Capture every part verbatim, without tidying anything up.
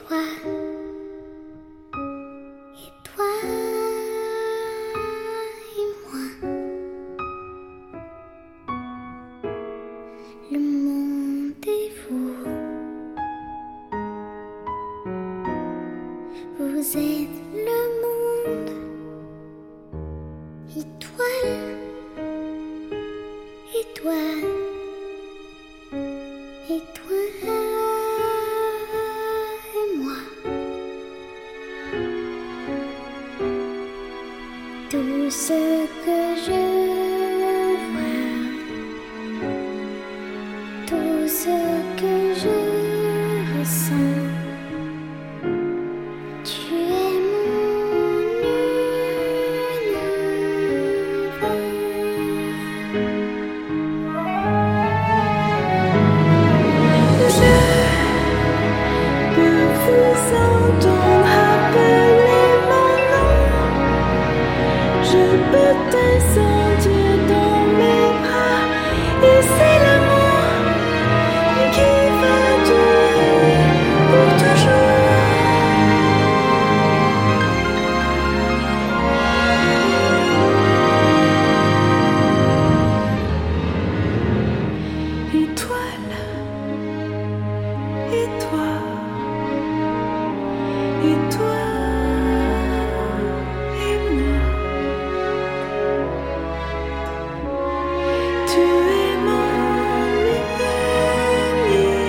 toi, et toi et moi. Le monde et vous, vous êtes le monde. Étoile, étoile, étoile et moi. Tout ce que je vois, tout ce que je ressens, tu es mon univers. Je peux vous entendre appeler mon nom. Je peux te sentir dans mes bras. Et c'est l'amour qui va durer pour toujours. Étoile, et toi, et toi, et moi. Tu es mon univers.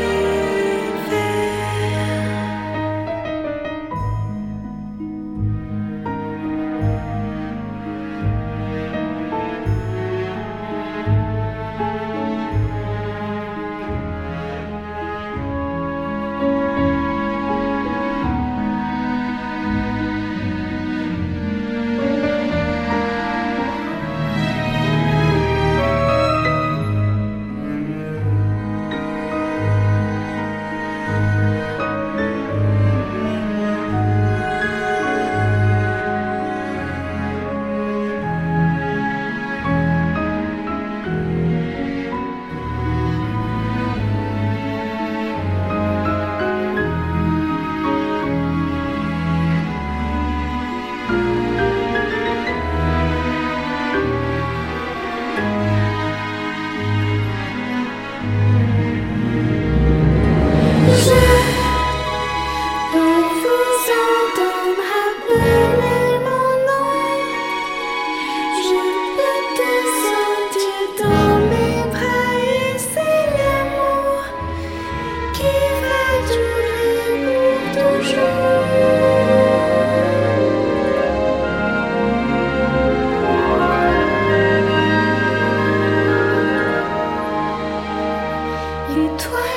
Et toi